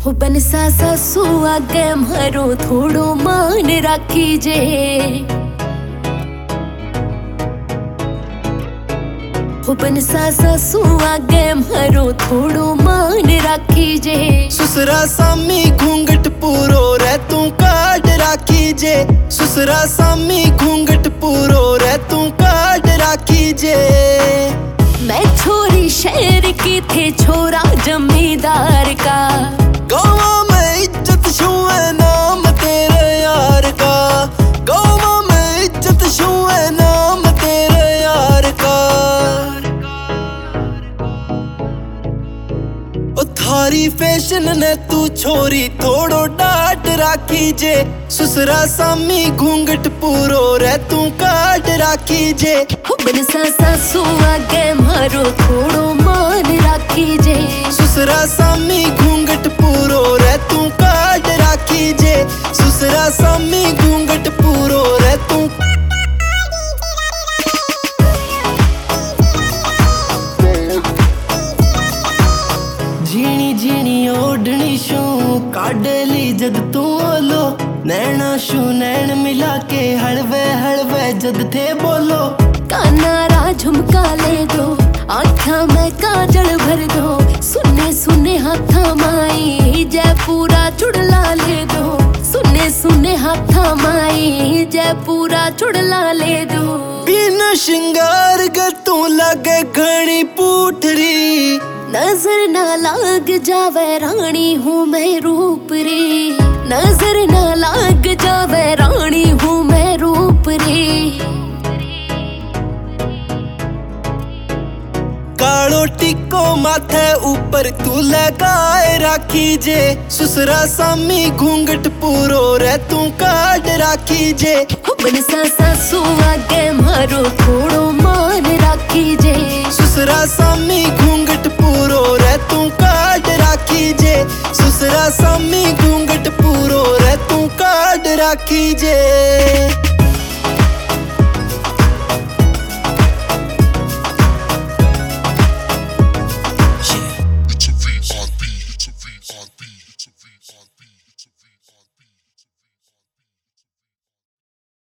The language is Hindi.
हो बनसा सासू आगे मारो थोड़ो मान राखी जे। हो बनसा सासू आगे मारो थोड़ो मान राखी जे। ससुरा सामी घूंघट पूरो रे तू काट राखी जे। ससुरा सामी घूंघट पूरो रे तू काट राखी जे। मैं छोरी शहर की थे छोरा जमींदार का। गाँव में इज्जत छुए नाम तेरे यार का। गाँव में इज्जत छुए नाम तेरे यार का। ओ थारी फैशन ने तू छोरी थोड़ो डाट राखी जे। ससुरा सामी घूंघट पूरो रे तू काट राखी जे। हो बनसा सासू आगे मारो थोड़ो मान राखी जे। ससुरा सामी घूंघट पूरो रे तू काट राखी जे। ससुरा सामी घूंघट पूरो रे तू। झीणी झीणी ओढ़नी शू काडली जद तू ओलो। नैना शू नैन मिला के हलवे हलवे जद थे बोलो। कानारा झुमका ले दो आँखा में काजल भर दो। सुने सुने हाथा माई जय पूरा चुड़ला ले दो। सुने सुने हाथा माई जय पूरा चुड़ला ले दो। बिन श्रृंगार ग तू लगे घनी पूठरी। नजर ना लाग जावे रानी हूँ मैं रूप रे। नजर ना लाग जावे रानी हूँ मैं रूप रे। कालो टिक्को माथे ऊपर तू लगाए राखी जे। ससुरा सामी घूंघट पूरो रे तू काट राखी जे। हो बनसा सासू आगे मारो थोड़ो मान राखी जे। ससुरा सामी घूंघट पूरो रे तू काट राखी जे। ससुरा सामी घूंघट पूरो रे तू काट राखी जे।